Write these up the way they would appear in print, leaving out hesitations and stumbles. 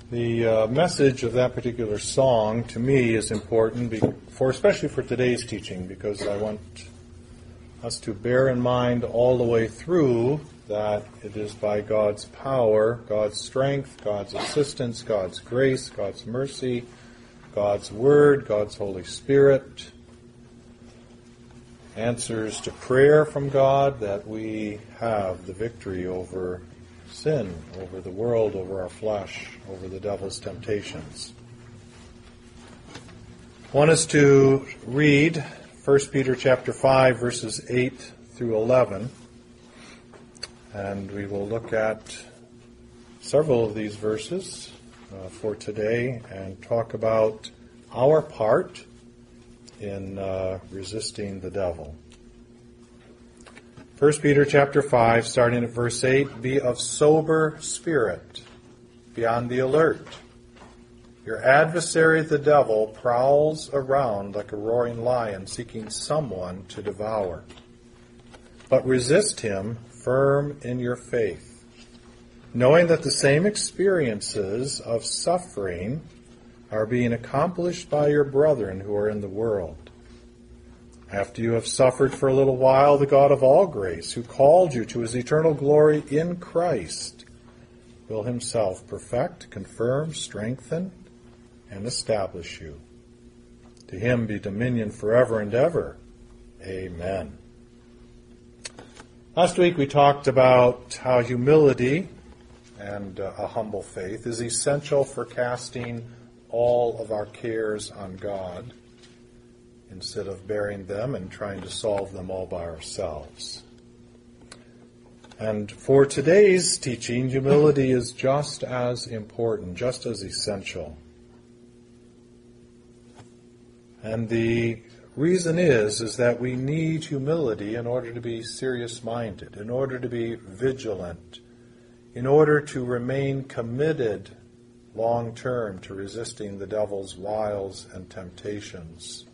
The message of that particular song, to me, is important, especially for today's teaching, because I want us to bear in mind all the way through that it is by God's power, God's strength, God's assistance, God's grace, God's mercy, God's Word, God's Holy Spirit, answers to prayer from God, that we have the victory over sin, over the world, over our flesh, over the devil's temptations. I want us to read 1 Peter chapter 5, verses 8 through 11. And we will look at several of these verses for today and talk about our part in resisting the devil. 1 Peter chapter 5, starting at verse 8, be of sober spirit, be on the alert. Your adversary the devil prowls around like a roaring lion, seeking someone to devour. But resist him firm in your faith, knowing that the same experiences of suffering are being accomplished by your brethren who are in the world. After you have suffered for a little while, the God of all grace, who called you to his eternal glory in Christ, will himself perfect, confirm, strengthen, and establish you. To him be dominion forever and ever. Amen. Last week we talked about how humility and a humble faith is essential for casting all of our cares on God, instead of bearing them and trying to solve them all by ourselves. And for today's teaching, humility is just as important, just as essential. And the reason is that we need humility in order to be serious-minded, in order to be vigilant, in order to remain committed long-term to resisting the devil's wiles and temptations.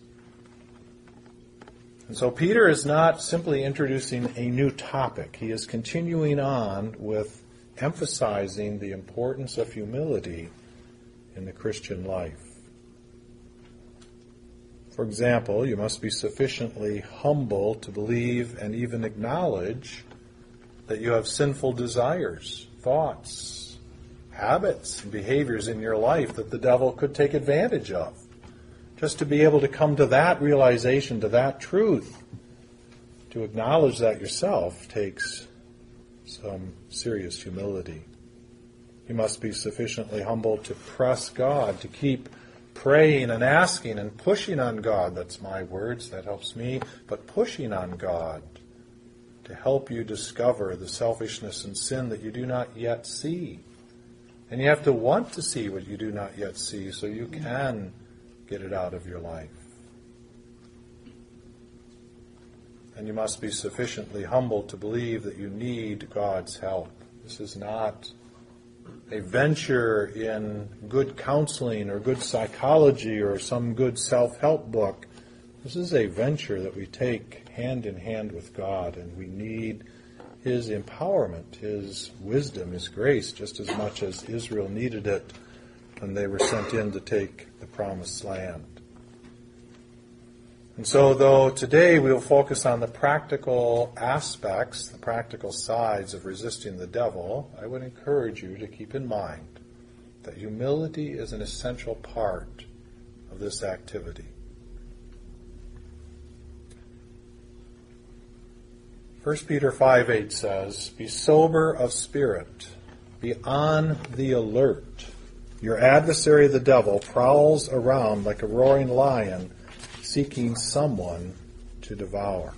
And so Peter is not simply introducing a new topic. He is continuing on with emphasizing the importance of humility in the Christian life. For example, you must be sufficiently humble to believe and even acknowledge that you have sinful desires, thoughts, habits, and behaviors in your life that the devil could take advantage of. Just to be able to come to that realization, to that truth, to acknowledge that yourself takes some serious humility. You must be sufficiently humble to press God, to keep praying and asking and pushing on God. That's my words, that helps me. But pushing on God to help you discover the selfishness and sin that you do not yet see. And you have to want to see what you do not yet see so you can get it out of your life. And you must be sufficiently humble to believe that you need God's help. This is not a venture in good counseling or good psychology or some good self-help book. This is a venture that we take hand in hand with God, and we need his empowerment, his wisdom, his grace, just as much as Israel needed it when they were sent in to take the promised land. And so, though today we will focus on the practical aspects, the practical sides of resisting the devil, I would encourage you to keep in mind that humility is an essential part of this activity. 1 Peter 5:8 says, be sober of spirit, be on the alert. Your adversary, the devil, prowls around like a roaring lion, seeking someone to devour.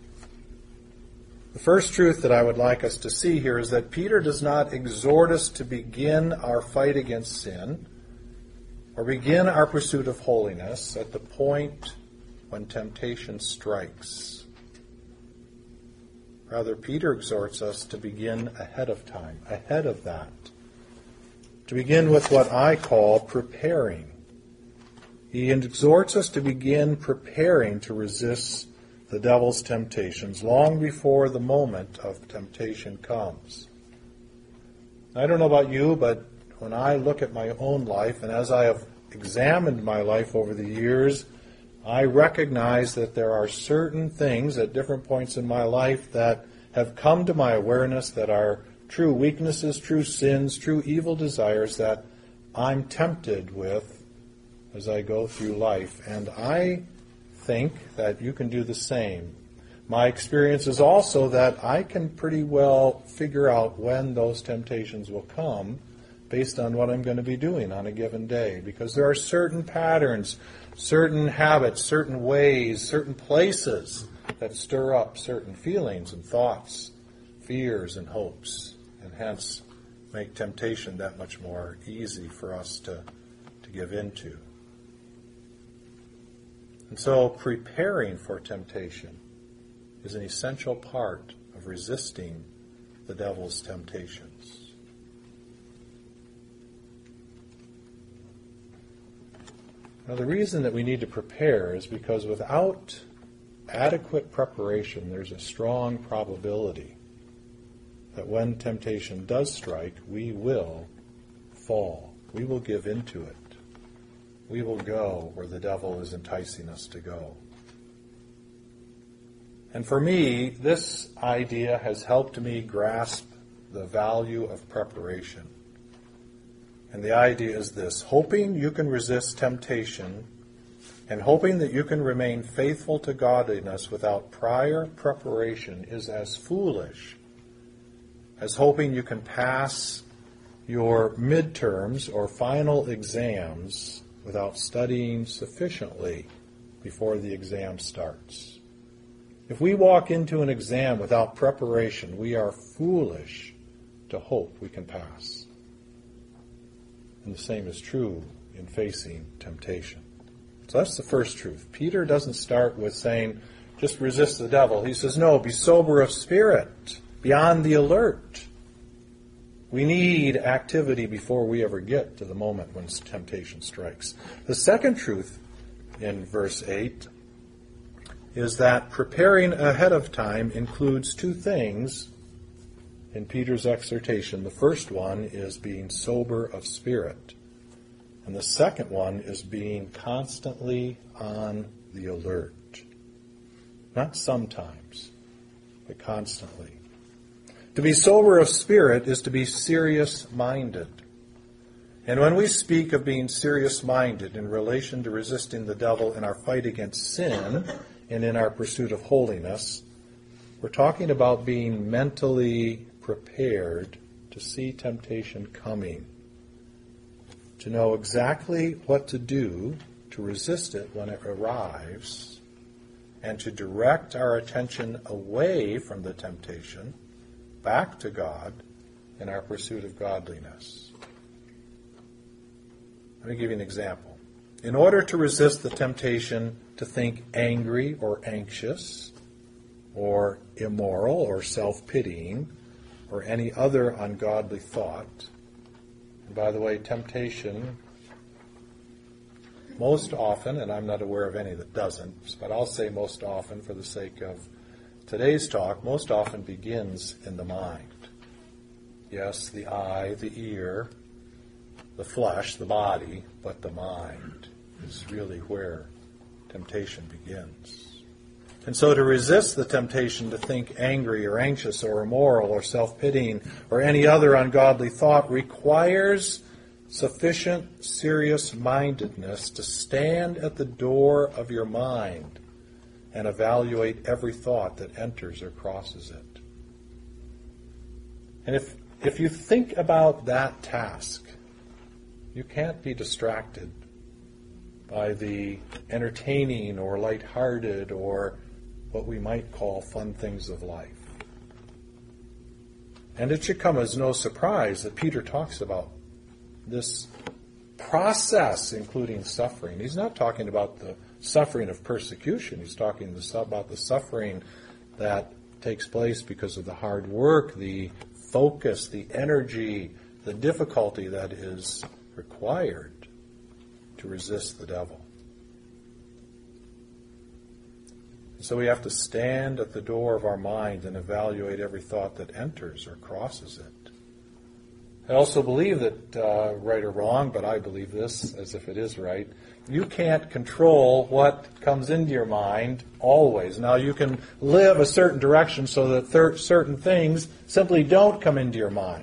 The first truth that I would like us to see here is that Peter does not exhort us to begin our fight against sin or begin our pursuit of holiness at the point when temptation strikes. Rather, Peter exhorts us to begin ahead of time, ahead of that. To begin with what I call preparing. He exhorts us to begin preparing to resist the devil's temptations long before the moment of temptation comes. I don't know about you, but when I look at my own life, and as I have examined my life over the years, I recognize that there are certain things at different points in my life that have come to my awareness that are true weaknesses, true sins, true evil desires that I'm tempted with as I go through life. And I think that you can do the same. My experience is also that I can pretty well figure out when those temptations will come based on what I'm going to be doing on a given day, because there are certain patterns, certain habits, certain ways, certain places that stir up certain feelings and thoughts, fears and hopes, and hence make temptation that much more easy for us to give into. And so preparing for temptation is an essential part of resisting the devil's temptations. Now, the reason that we need to prepare is because without adequate preparation, there's a strong probability that when temptation does strike, we will fall. We will give into it. We will go where the devil is enticing us to go. And for me, this idea has helped me grasp the value of preparation. And the idea is this: hoping you can resist temptation and hoping that you can remain faithful to godliness without prior preparation is as foolish as hoping you can pass your midterms or final exams without studying sufficiently before the exam starts. If we walk into an exam without preparation, we are foolish to hope we can pass. And the same is true in facing temptation. So that's the first truth. Peter doesn't start with saying, just resist the devil. He says, no, be sober of spirit, be on the alert. We need activity before we ever get to the moment when temptation strikes. The second truth in verse 8 is that preparing ahead of time includes two things in Peter's exhortation. The first one is being sober of spirit, and the second one is being constantly on the alert. Not sometimes, but constantly. To be sober of spirit is to be serious-minded. And when we speak of being serious-minded in relation to resisting the devil in our fight against sin and in our pursuit of holiness, we're talking about being mentally prepared to see temptation coming, to know exactly what to do to resist it when it arrives, and to direct our attention away from the temptation back to God in our pursuit of godliness. Let me give you an example. In order to resist the temptation to think angry or anxious or immoral or self-pitying or any other ungodly thought, and by the way, temptation most often, and I'm not aware of any that doesn't, but I'll say most often for the sake of today's talk, most often begins in the mind. Yes, the eye, the ear, the flesh, the body, but the mind is really where temptation begins. And so to resist the temptation to think angry or anxious or immoral or self-pitying or any other ungodly thought requires sufficient serious-mindedness to stand at the door of your mind and evaluate every thought that enters or crosses it. And if you think about that task, you can't be distracted by the entertaining or lighthearted or what we might call fun things of life. And it should come as no surprise that Peter talks about this process, including suffering. He's not talking about the suffering of persecution. He's talking about the suffering that takes place because of the hard work, the focus, the energy, the difficulty that is required to resist the devil. So we have to stand at the door of our mind and evaluate every thought that enters or crosses it. I also believe that, right or wrong, but I believe this as if it is right, you can't control what comes into your mind always. Now, you can live a certain direction so that certain things simply don't come into your mind.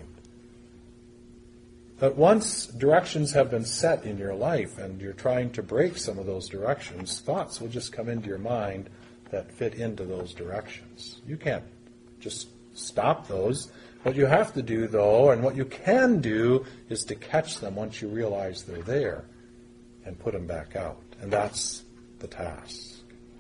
But once directions have been set in your life and you're trying to break some of those directions, thoughts will just come into your mind that fit into those directions. You can't just stop those. What you have to do, though, and what you can do, is to catch them once you realize they're there and put them back out. And that's the task.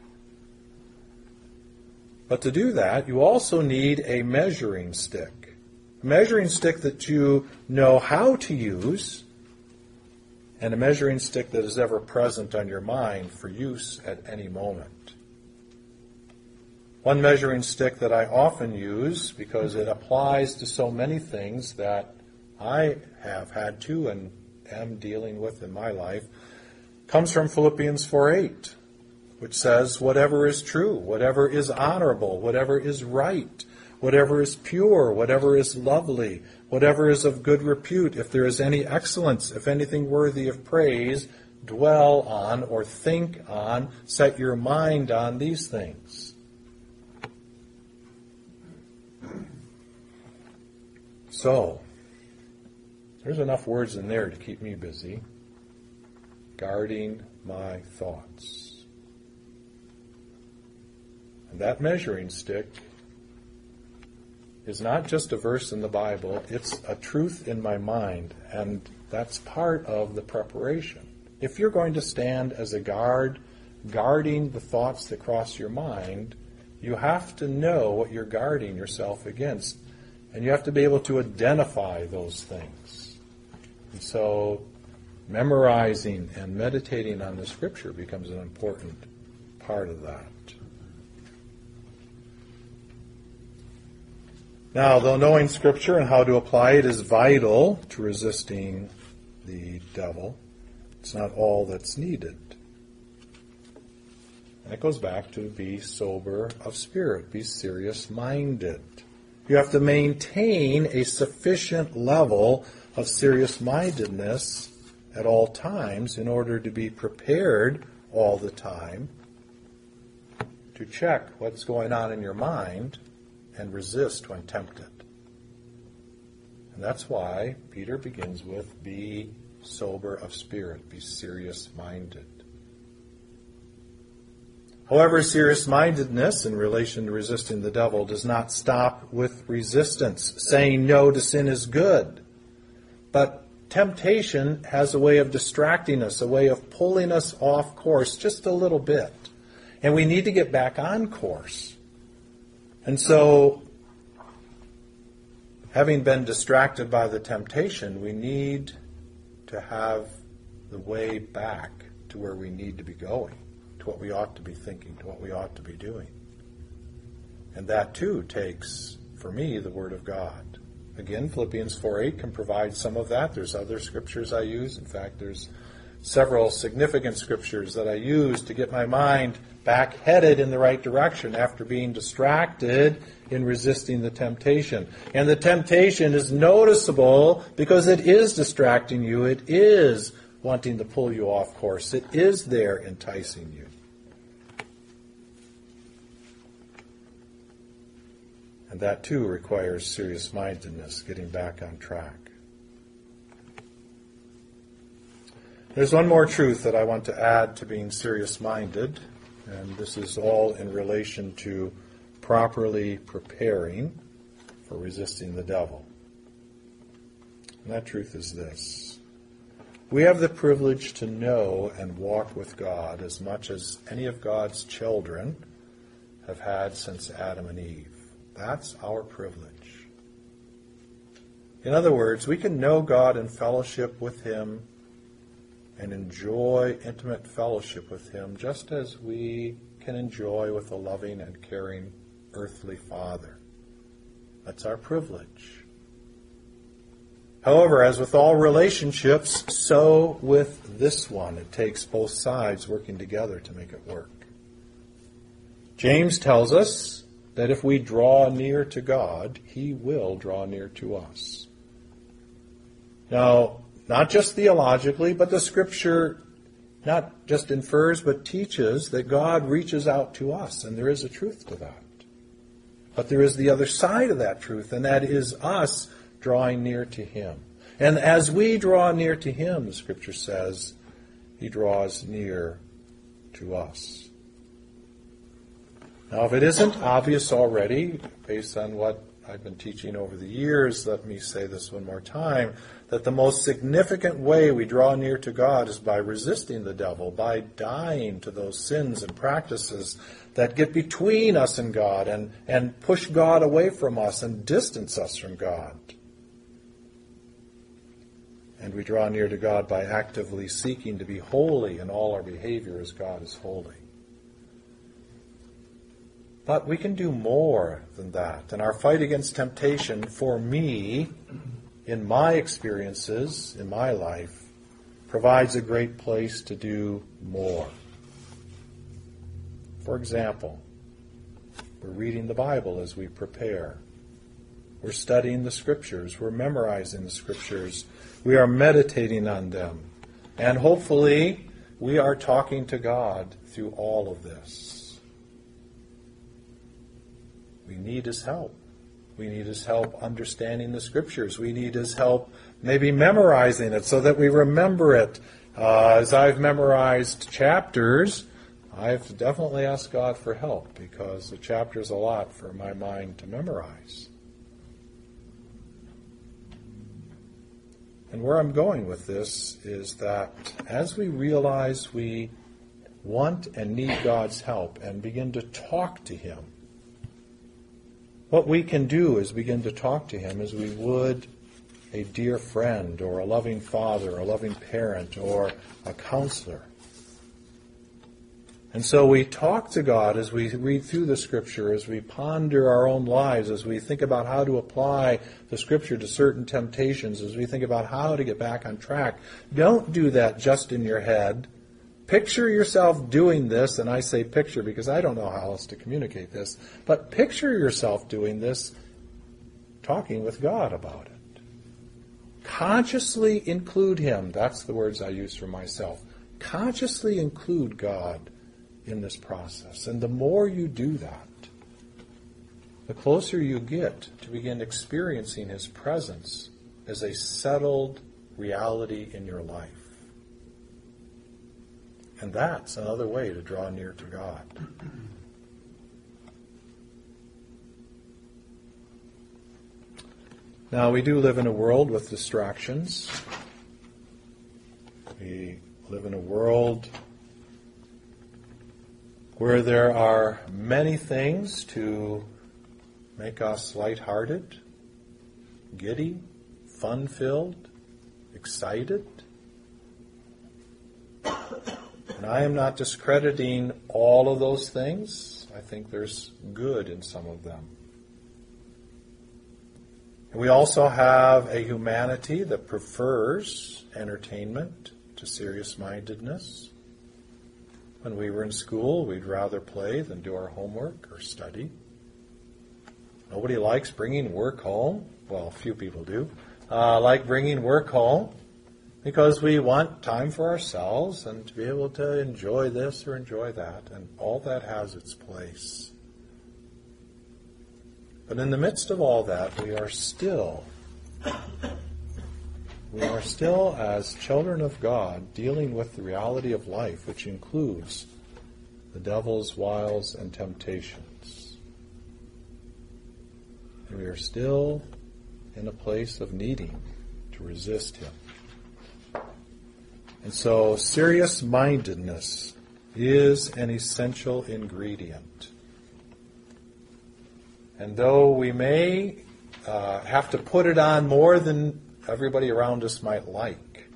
But to do that, you also need a measuring stick. A measuring stick that you know how to use, and a measuring stick that is ever present on your mind for use at any moment. One measuring stick that I often use, because it applies to so many things that I have had to and am dealing with in my life, comes from Philippians 4:8, which says, whatever is true, whatever is honorable, whatever is right, whatever is pure, whatever is lovely, whatever is of good repute, if there is any excellence, if anything worthy of praise, dwell on or think on, set your mind on these things. So, there's enough words in there to keep me busy. Guarding my thoughts. And that measuring stick is not just a verse in the Bible, it's a truth in my mind, and that's part of the preparation. If you're going to stand as a guard, guarding the thoughts that cross your mind, you have to know what you're guarding yourself against, and you have to be able to identify those things. And so, memorizing and meditating on the Scripture becomes an important part of that. Now, though knowing Scripture and how to apply it is vital to resisting the devil, it's not all that's needed. And it goes back to be sober of spirit, be serious-minded. You have to maintain a sufficient level of serious-mindedness at all times in order to be prepared all the time to check what's going on in your mind and resist when tempted. And that's why Peter begins with, be sober of spirit, be serious-minded. However, serious-mindedness in relation to resisting the devil does not stop with resistance. Saying no to sin is good. But temptation has a way of distracting us, a way of pulling us off course just a little bit. And we need to get back on course. And so, having been distracted by the temptation, we need to have the way back to where we need to be going, to what we ought to be thinking, to what we ought to be doing. And that too takes, for me, the Word of God. Again, Philippians 4:8 can provide some of that. There's other scriptures I use. In fact, there's several significant scriptures that I use to get my mind back headed in the right direction after being distracted in resisting the temptation. And the temptation is noticeable because it is distracting you. It is wanting to pull you off course. It is there enticing you. And that too requires serious-mindedness, getting back on track. There's one more truth that I want to add to being serious-minded, and this is all in relation to properly preparing for resisting the devil. And that truth is this. We have the privilege to know and walk with God as much as any of God's children have had since Adam and Eve. That's our privilege. In other words, we can know God and fellowship with Him and enjoy intimate fellowship with Him just as we can enjoy with a loving and caring earthly Father. That's our privilege. However, as with all relationships, so with this one. It takes both sides working together to make it work. James tells us that if we draw near to God, He will draw near to us. Now, not just theologically, but the Scripture not just infers, but teaches that God reaches out to us, and there is a truth to that. But there is the other side of that truth, and that is us drawing near to Him. And as we draw near to Him, the Scripture says, He draws near to us. Now, if it isn't obvious already, based on what I've been teaching over the years, let me say this one more time, that the most significant way we draw near to God is by resisting the devil, by dying to those sins and practices that get between us and God and push God away from us and distance us from God. And we draw near to God by actively seeking to be holy in all our behavior as God is holy. But we can do more than that. And our fight against temptation, for me, in my experiences, in my life, provides a great place to do more. For example, we're reading the Bible as we prepare. We're studying the Scriptures. We're memorizing the Scriptures. We are meditating on them. And hopefully, we are talking to God through all of this. We need His help. We need His help understanding the Scriptures. We need His help maybe memorizing it so that we remember it. As I've memorized chapters, I've definitely asked God for help because the chapter's a lot for my mind to memorize. And where I'm going with this is that as we realize we want and need God's help and begin to talk to Him, what we can do is begin to talk to Him as we would a dear friend or a loving father, a loving parent, or a counselor. And so we talk to God as we read through the Scripture, as we ponder our own lives, as we think about how to apply the Scripture to certain temptations, as we think about how to get back on track. Don't do that just in your head. Picture yourself doing this, and I say picture because I don't know how else to communicate this, but picture yourself doing this, talking with God about it. Consciously include Him. That's the words I use for myself. Consciously include God in this process. And the more you do that, the closer you get to begin experiencing His presence as a settled reality in your life. And that's another way to draw near to God. Now, we do live in a world with distractions. We live in a world where there are many things to make us lighthearted, giddy, fun-filled, excited. And I am not discrediting all of those things. I think there's good in some of them. And we also have a humanity that prefers entertainment to serious-mindedness. When we were in school, we'd rather play than do our homework or study. Nobody likes bringing work home. Well, few people do. Like bringing work home because we want time for ourselves and to be able to enjoy this or enjoy that. And all that has its place. But in the midst of all that, we are still as children of God dealing with the reality of life, which includes the devil's wiles and temptations. And we are still in a place of needing to resist him. And so serious-mindedness is an essential ingredient. And though we may have to put it on more than everybody around us might like,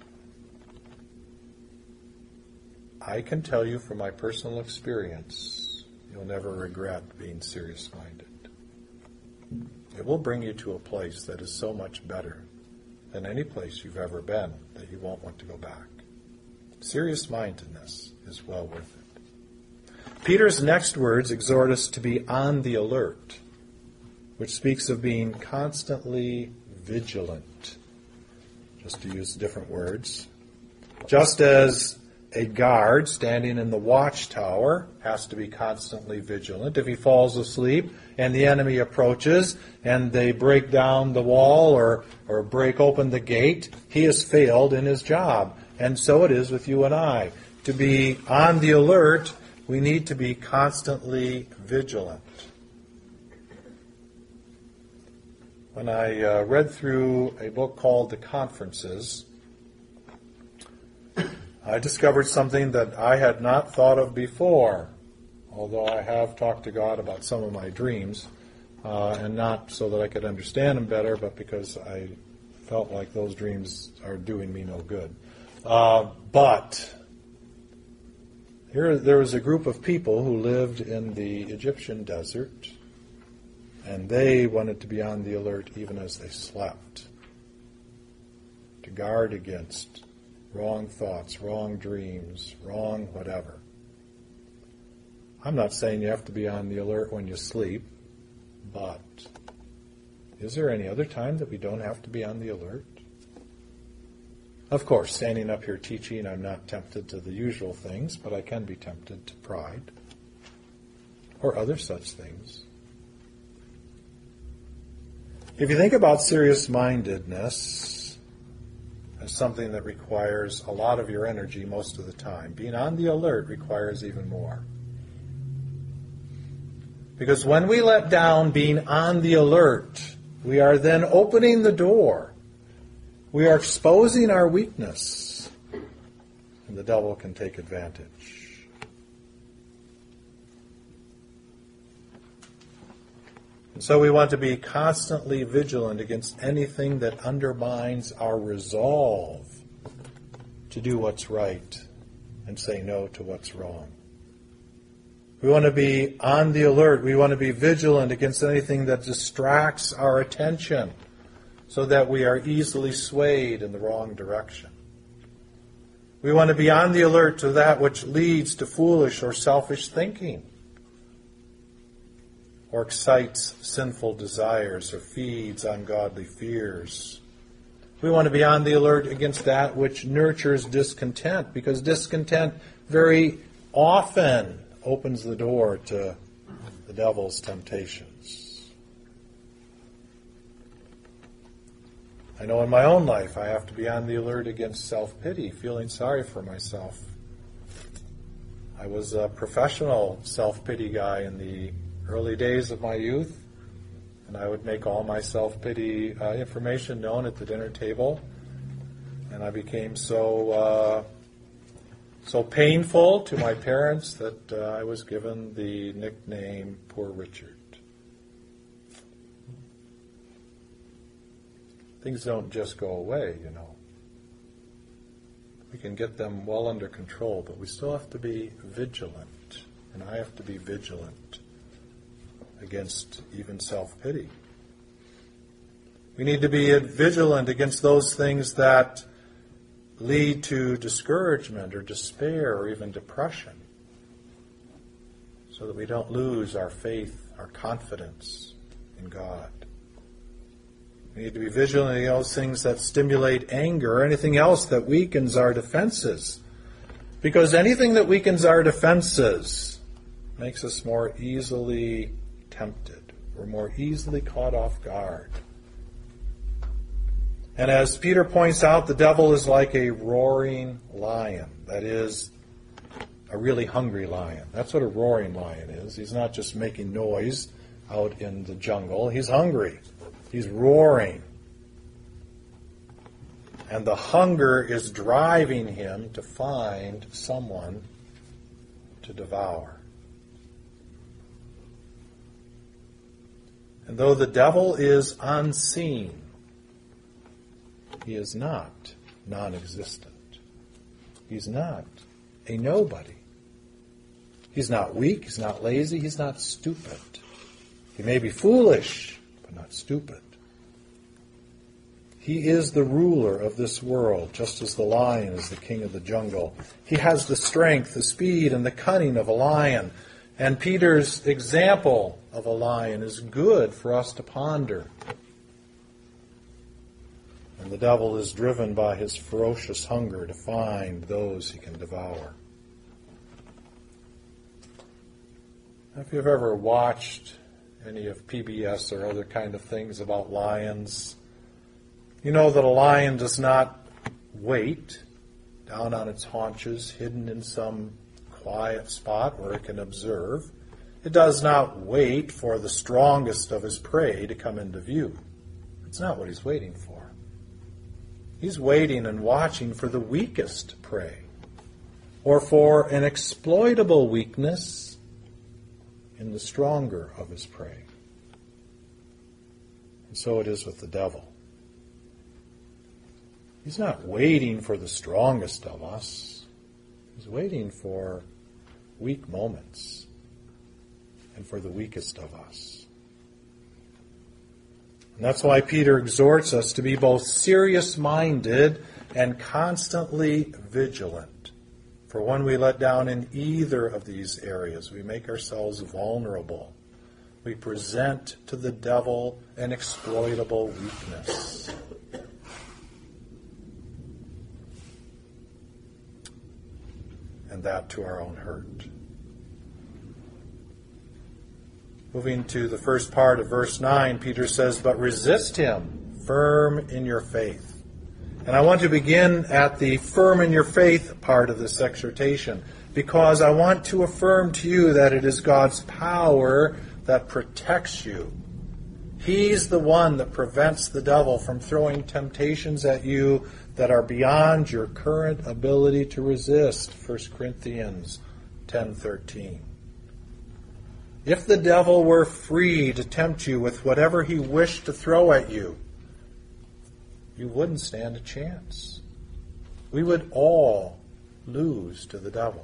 I can tell you from my personal experience, you'll never regret being serious-minded. It will bring you to a place that is so much better than any place you've ever been that you won't want to go back. Serious-mindedness is well worth it. Peter's next words exhort us to be on the alert, which speaks of being constantly vigilant. just to use different words. Just as a guard standing in the watchtower has to be constantly vigilant. If he falls asleep and the enemy approaches and they break down the wall or break open the gate, he has failed in his job. And so it is with you and I. To be on the alert, we need to be constantly vigilant. When I read through a book called The Conferences, I discovered something that I had not thought of before, although I have talked to God about some of my dreams, and not so that I could understand them better, but because I felt like those dreams are doing me no good. But there was a group of people who lived in the Egyptian desert, and they wanted to be on the alert even as they slept, to guard against wrong thoughts, wrong dreams, wrong whatever. I'm not saying you have to be on the alert when you sleep, but is there any other time that we don't have to be on the alert? Of course, standing up here teaching, I'm not tempted to the usual things, but I can be tempted to pride or other such things. If you think about serious-mindedness as something that requires a lot of your energy most of the time, being on the alert requires even more. Because when we let down being on the alert, we are then opening the door. We are exposing our weakness, and the devil can take advantage. And so we want to be constantly vigilant against anything that undermines our resolve to do what's right and say no to what's wrong. We want to be on the alert. We want to be vigilant against anything that distracts our attention so that we are easily swayed in the wrong direction. We want to be on the alert to that which leads to foolish or selfish thinking, or excites sinful desires, or feeds ungodly fears. We want to be on the alert against that which nurtures discontent, because discontent very often opens the door to the devil's temptations. I know in my own life I have to be on the alert against self-pity, feeling sorry for myself. I was a professional self-pity guy in the early days of my youth, and I would make all my self-pity information known at the dinner table, and I became so painful to my parents that I was given the nickname Poor Richard. Things don't just go away, you know. We can get them well under control, but we still have to be vigilant, and I have to be vigilant against even self-pity. We need to be vigilant against those things that lead to discouragement or despair or even depression, so that we don't lose our faith, our confidence in God. We need to be vigilant against those things that stimulate anger or anything else that weakens our defenses. Because anything that weakens our defenses makes us more easily tempted. We're more easily caught off guard. And as Peter points out, the devil is like a roaring lion. That is, a really hungry lion. That's what a roaring lion is. He's not just making noise out in the jungle. He's hungry. He's roaring. And the hunger is driving him to find someone to devour. And though the devil is unseen, he is not non-existent. He's not a nobody. He's not weak, he's not lazy, he's not stupid. He may be foolish, but not stupid. He is the ruler of this world, just as the lion is the king of the jungle. He has the strength, the speed, and the cunning of a lion. And Peter's example of a lion is good for us to ponder. And the devil is driven by his ferocious hunger to find those he can devour. If you've ever watched any of PBS or other kind of things about lions, you know that a lion does not wait down on its haunches, hidden in some quiet spot where it can observe. It does not wait for the strongest of his prey to come into view. It's not what he's waiting for. He's waiting and watching for the weakest prey, or for an exploitable weakness in the stronger of his prey. And so it is with the devil. He's not waiting for the strongest of us. He's waiting for weak moments and for the weakest of us. And that's why Peter exhorts us to be both serious-minded and constantly vigilant. For when we let down in either of these areas, we make ourselves vulnerable. We present to the devil an exploitable weakness. And that to our own hurt. Moving to the first part of verse 9, Peter says, "But resist him, firm in your faith." And I want to begin at the firm in your faith part of this exhortation, because I want to affirm to you that it is God's power that protects you. He's the one that prevents the devil from throwing temptations at you that are beyond your current ability to resist. 1 Corinthians 10:13. If the devil were free to tempt you with whatever he wished to throw at you, you wouldn't stand a chance. We would all lose to the devil.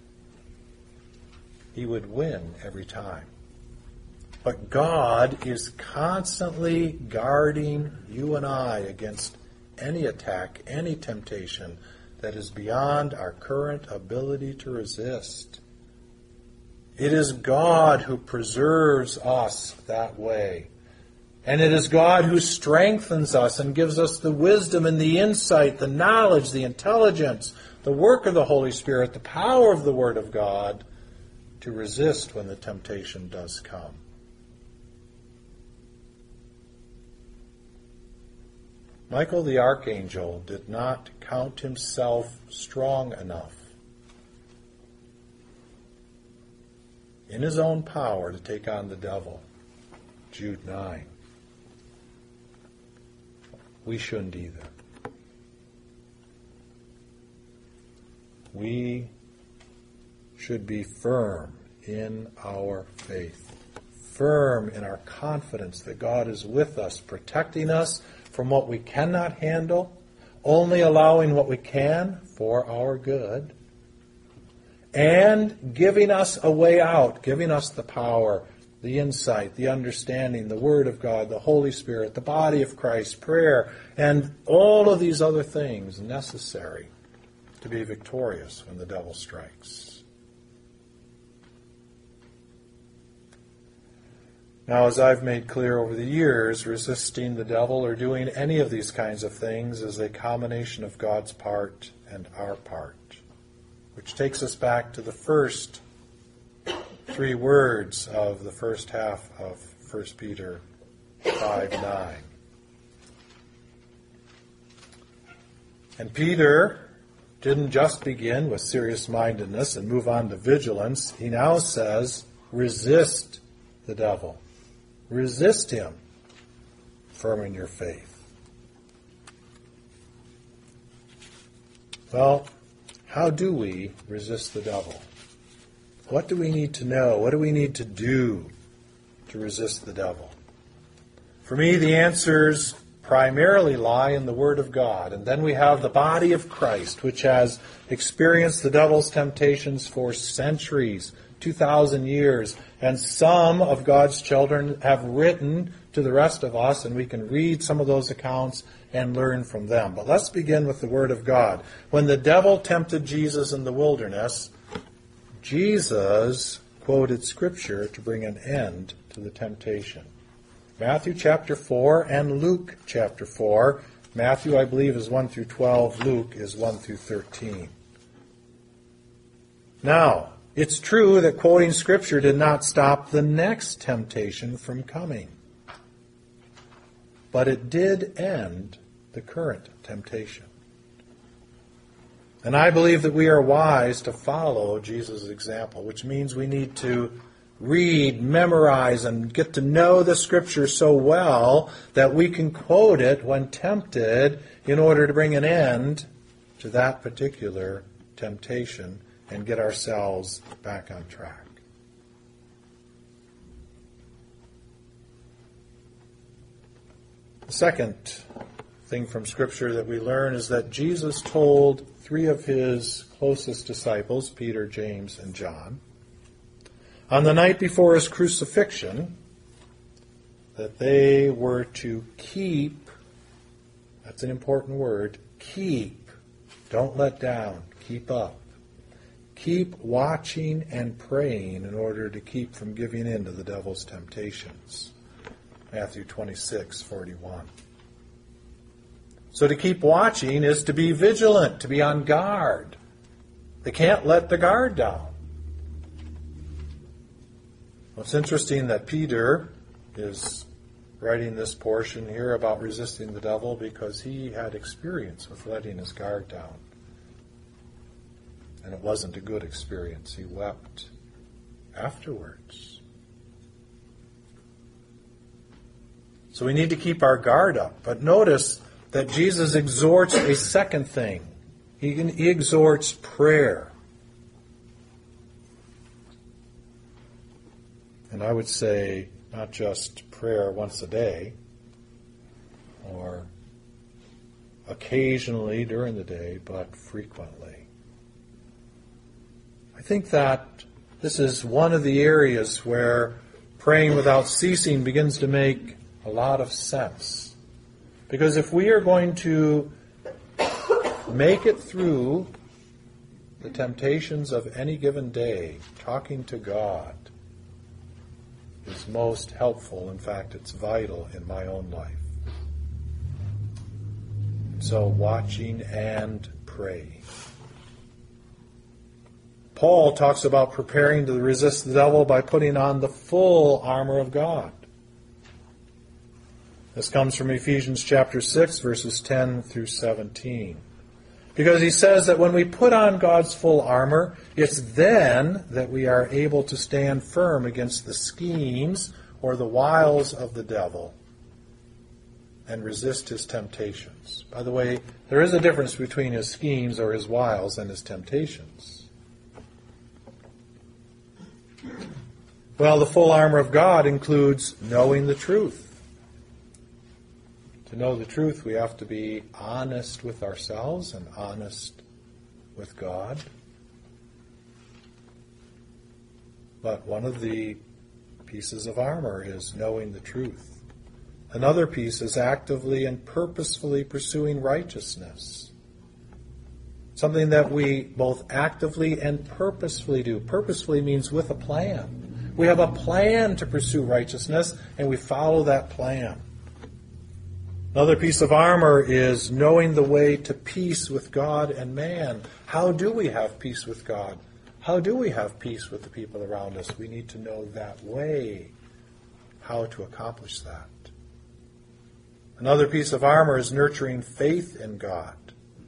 He would win every time. But God is constantly guarding you and I against any attack, any temptation that is beyond our current ability to resist. It is God who preserves us that way. And it is God who strengthens us and gives us the wisdom and the insight, the knowledge, the intelligence, the work of the Holy Spirit, the power of the Word of God to resist when the temptation does come. Michael the archangel did not count himself strong enough in his own power to take on the devil. Jude 9. We shouldn't either. We should be firm in our faith, firm in our confidence that God is with us, protecting us from what we cannot handle, only allowing what we can for our good, and giving us a way out, giving us the power, the insight, the understanding, the Word of God, the Holy Spirit, the body of Christ, prayer, and all of these other things necessary to be victorious when the devil strikes. Now, as I've made clear over the years, resisting the devil or doing any of these kinds of things is a combination of God's part and our part, which takes us back to the first 3 words of the first half of 1 Peter 5:9. And Peter didn't just begin with serious-mindedness and move on to vigilance. He now says, resist the devil. Resist him, firm in your faith. Well, how do we resist the devil? What do we need to know? What do we need to do to resist the devil? For me, the answers primarily lie in the Word of God. And then we have the body of Christ, which has experienced the devil's temptations for centuries, 2,000 years. And some of God's children have written to the rest of us, and we can read some of those accounts and learn from them. But let's begin with the Word of God. When the devil tempted Jesus in the wilderness, Jesus quoted Scripture to bring an end to the temptation. Matthew chapter 4 and Luke chapter 4 Matthew, I believe, is 1 through 12. Luke is 1 through 13. Now, it's true that quoting Scripture did not stop the next temptation from coming. But it did end the current temptation. And I believe that we are wise to follow Jesus' example, which means we need to read, memorize, and get to know the Scripture so well that we can quote it when tempted in order to bring an end to that particular temptation and get ourselves back on track. The second thing from Scripture that we learn is that Jesus told three of his closest disciples, Peter, James, and John, on the night before his crucifixion, that they were to keep, that's an important word, keep, don't let down, keep up. Keep watching and praying in order to keep from giving in to the devil's temptations. Matthew 26:41. So to keep watching is to be vigilant, to be on guard. They can't let the guard down. Well, it's interesting that Peter is writing this portion here about resisting the devil because he had experience with letting his guard down. And it wasn't a good experience. He wept afterwards. So we need to keep our guard up. But notice that Jesus exhorts a second thing. He exhorts prayer. And I would say not just prayer once a day or occasionally during the day, but frequently. I think that this is one of the areas where praying without ceasing begins to make a lot of sense. Because if we are going to make it through the temptations of any given day, talking to God is most helpful. In fact, it's vital in my own life. So watching and praying. Paul talks about preparing to resist the devil by putting on the full armor of God. This comes from Ephesians chapter 6, verses 10 through 17. Because he says that when we put on God's full armor, it's then that we are able to stand firm against the schemes or the wiles of the devil and resist his temptations. By the way, there is a difference between his schemes or his wiles and his temptations. Well, the full armor of God includes knowing the truth. To know the truth, we have to be honest with ourselves and honest with God. But one of the pieces of armor is knowing the truth. Another piece is actively and purposefully pursuing righteousness. Something that we both actively and purposefully do. Purposefully means with a plan. We have a plan to pursue righteousness, and we follow that plan. Another piece of armor is knowing the way to peace with God and man. How do we have peace with God? How do we have peace with the people around us? We need to know that way, how to accomplish that. Another piece of armor is nurturing faith in God.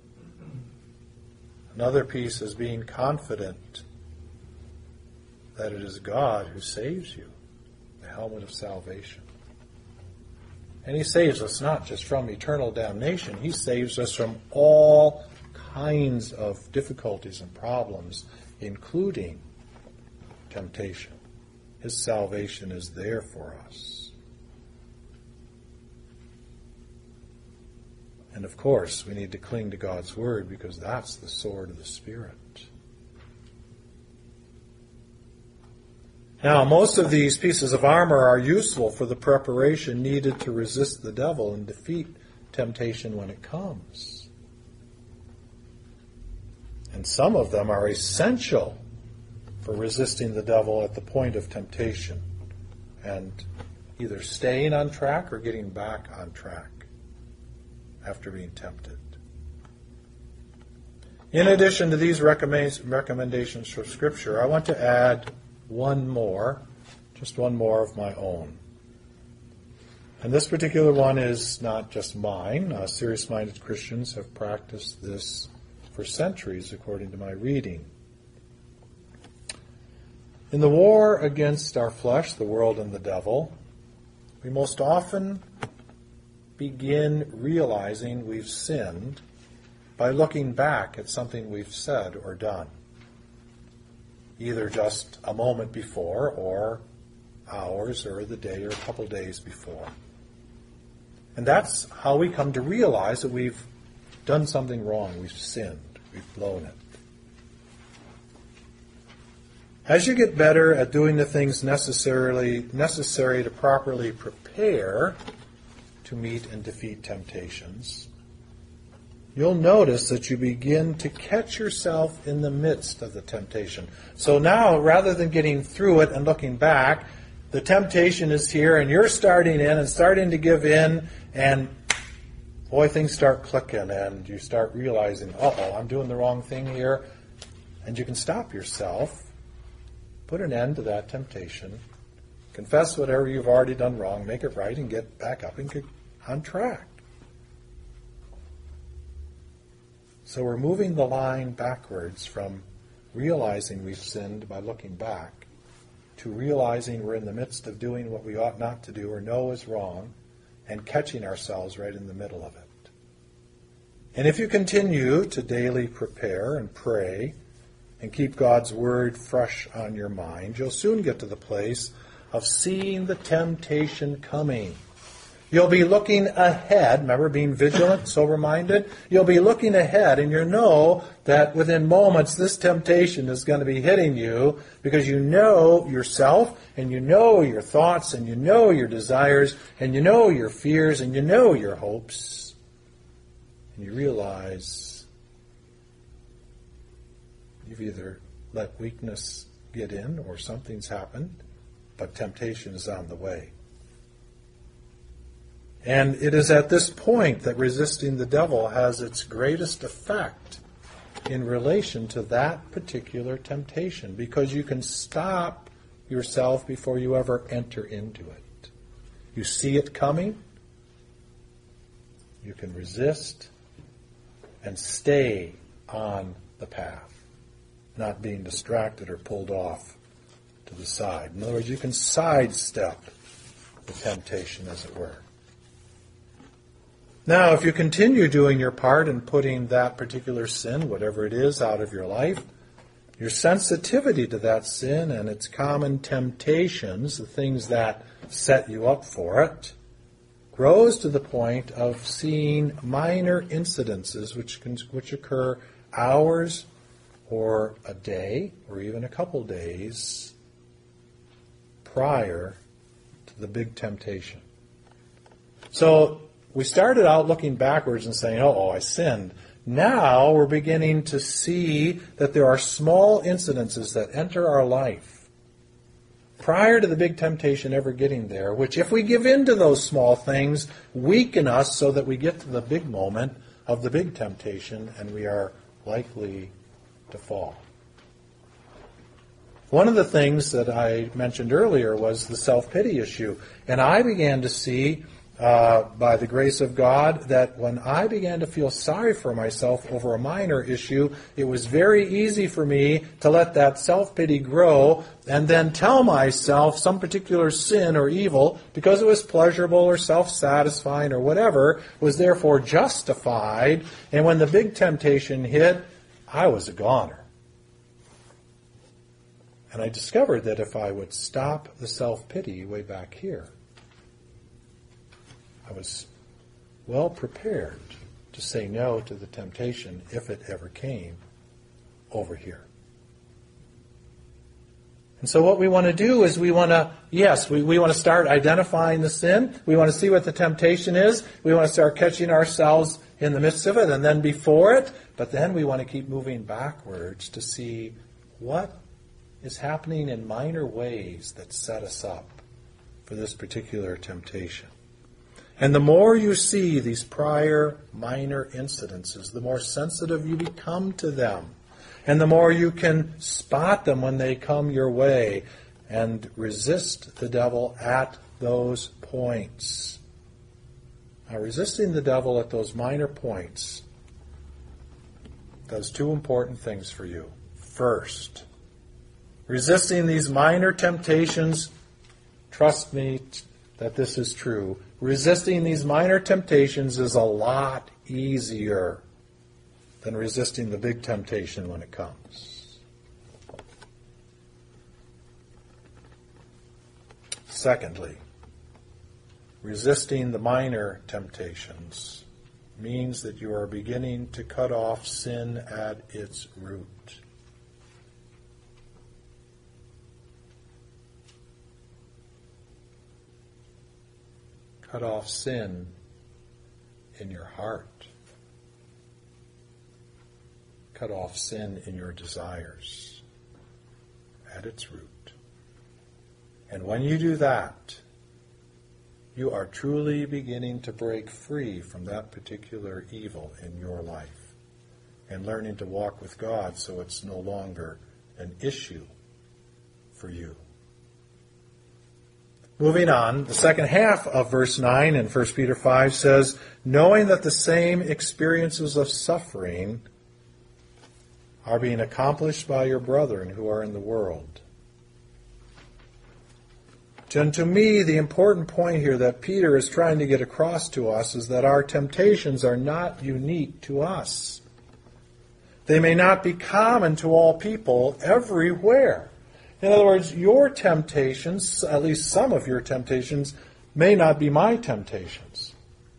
Another piece is being confident that it is God who saves you, the helmet of salvation. And he saves us not just from eternal damnation, he saves us from all kinds of difficulties and problems, including temptation. His salvation is there for us. And of course, we need to cling to God's Word because that's the sword of the Spirit. Now, most of these pieces of armor are useful for the preparation needed to resist the devil and defeat temptation when it comes. And some of them are essential for resisting the devil at the point of temptation and either staying on track or getting back on track after being tempted. In addition to these recommendations from Scripture, I want to add one more, just one more of my own. And this particular one is not just mine. Serious-minded Christians have practiced this for centuries, according to my reading. In the war against our flesh, the world, and the devil, we most often begin realizing we've sinned by looking back at something we've said or done, either just a moment before or hours or the day or a couple days before. And that's how we come to realize that we've done something wrong, we've sinned, we've blown it. As you get better at doing the things necessary to properly prepare to meet and defeat temptations, you'll notice that you begin to catch yourself in the midst of the temptation. So now, rather than getting through it and looking back, the temptation is here and you're starting in and starting to give in, and boy, things start clicking and you start realizing, I'm doing the wrong thing here. And you can stop yourself, put an end to that temptation, confess whatever you've already done wrong, make it right, and get back up and get on track. So we're moving the line backwards from realizing we've sinned by looking back to realizing we're in the midst of doing what we ought not to do or know is wrong and catching ourselves right in the middle of it. And if you continue to daily prepare and pray and keep God's Word fresh on your mind, you'll soon get to the place of seeing the temptation coming. You'll be looking ahead, remember being vigilant, sober-minded? You'll be looking ahead and you know that within moments this temptation is going to be hitting you because you know yourself and you know your thoughts and you know your desires and you know your fears and you know your hopes. And you realize you've either let weakness get in or something's happened, but temptation is on the way. And it is at this point that resisting the devil has its greatest effect in relation to that particular temptation, because you can stop yourself before you ever enter into it. You see it coming, you can resist and stay on the path, not being distracted or pulled off to the side. In other words, you can sidestep the temptation, as it were. Now, if you continue doing your part in putting that particular sin, whatever it is, out of your life, your sensitivity to that sin and its common temptations, the things that set you up for it, grows to the point of seeing minor incidences which occur hours or a day or even a couple days prior to the big temptation. So we started out looking backwards and saying, I sinned. Now we're beginning to see that there are small incidences that enter our life prior to the big temptation ever getting there, which if we give in to those small things, weaken us so that we get to the big moment of the big temptation and we are likely to fall. One of the things that I mentioned earlier was the self-pity issue. And I began to see by the grace of God, that when I began to feel sorry for myself over a minor issue, it was very easy for me to let that self-pity grow and then tell myself some particular sin or evil, because it was pleasurable or self-satisfying or whatever, was therefore justified. And when the big temptation hit, I was a goner. And I discovered that if I would stop the self-pity way back here, I was well prepared to say no to the temptation, if it ever came, over here. And so what we want to do is we want to start identifying the sin. We want to see what the temptation is. We want to start catching ourselves in the midst of it and then before it. But then we want to keep moving backwards to see what is happening in minor ways that set us up for this particular temptation. And the more you see these prior minor incidences, the more sensitive you become to them. And the more you can spot them when they come your way and resist the devil at those points. Now, resisting the devil at those minor points does two important things for you. First, resisting these minor temptations, trust me that this is true, resisting these minor temptations is a lot easier than resisting the big temptation when it comes. Secondly, resisting the minor temptations means that you are beginning to cut off sin at its root. Cut off sin in your heart. Cut off sin in your desires at its root. And when you do that, you are truly beginning to break free from that particular evil in your life and learning to walk with God so it's no longer an issue for you. Moving on, the second half of verse 9 in 1 Peter 5 says, knowing that the same experiences of suffering are being accomplished by your brethren who are in the world. And to me, the important point here that Peter is trying to get across to us is that our temptations are not unique to us. They may not be common to all people everywhere. In other words, your temptations, at least some of your temptations, may not be my temptations.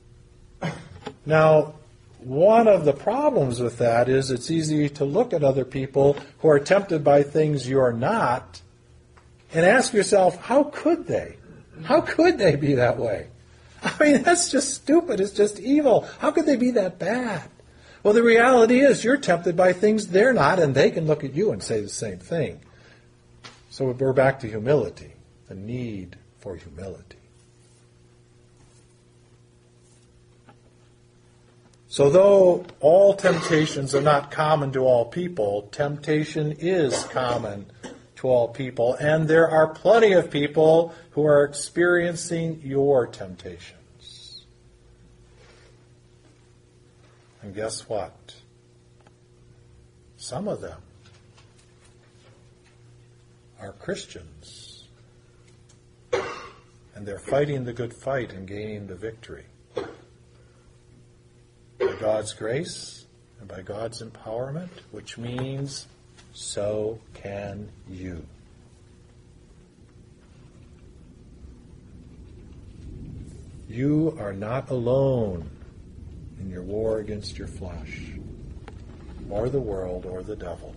Now, one of the problems with that is it's easy to look at other people who are tempted by things you're not and ask yourself, how could they? How could they be that way? I mean, that's just stupid. It's just evil. How could they be that bad? Well, the reality is you're tempted by things they're not, and they can look at you and say the same thing. So we're back to humility, the need for humility. So though all temptations are not common to all people, temptation is common to all people, and there are plenty of people who are experiencing your temptations. And guess what? Some of them are Christians, and they're fighting the good fight and gaining the victory. By God's grace and by God's empowerment, which means so can you. You are not alone in your war against your flesh, or the world, or the devil.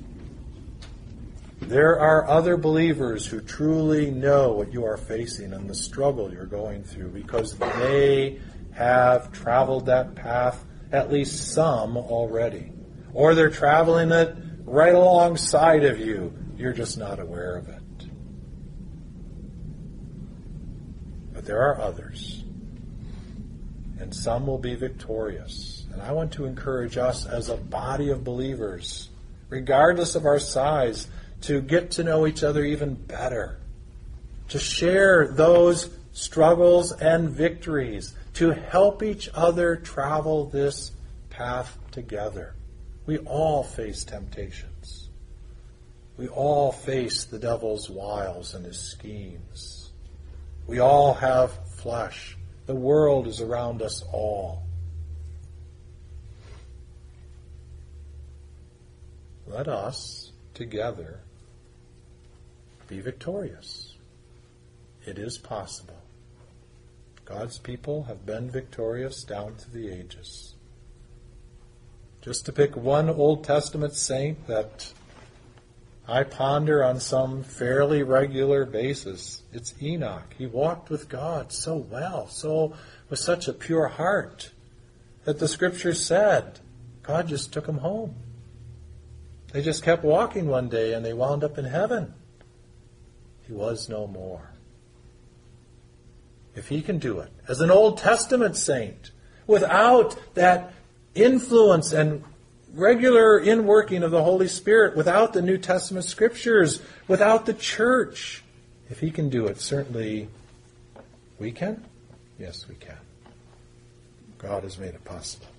There are other believers who truly know what you are facing and the struggle you're going through because they have traveled that path, at least some already. Or they're traveling it right alongside of you. You're just not aware of it. But there are others. And some will be victorious. And I want to encourage us as a body of believers, regardless of our size, to get to know each other even better. To share those struggles and victories. To help each other travel this path together. We all face temptations. We all face the devil's wiles and his schemes. We all have flesh. The world is around us all. Let us, together, be victorious. It is possible. God's people have been victorious down through the ages. Just to pick one Old Testament saint that I ponder on some fairly regular basis, it's Enoch. He walked with God so well, so with such a pure heart, that the Scripture said God just took him home. They just kept walking one day and they wound up in heaven. He was no more. if he can do it, as an Old Testament saint, without that influence and regular inworking of the Holy Spirit, without the New Testament scriptures, without the church, if he can do it, certainly we can. Yes, we can. God has made it possible.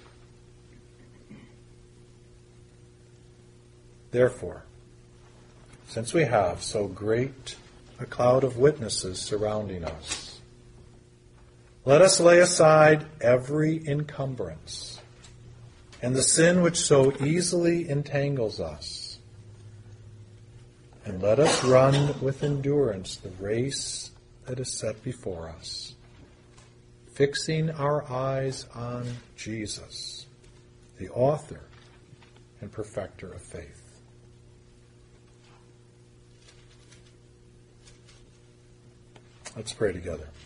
Therefore, since we have so great a cloud of witnesses surrounding us, let us lay aside every encumbrance and the sin which so easily entangles us, and let us run with endurance the race that is set before us, fixing our eyes on Jesus, the author and perfecter of faith. Let's pray together.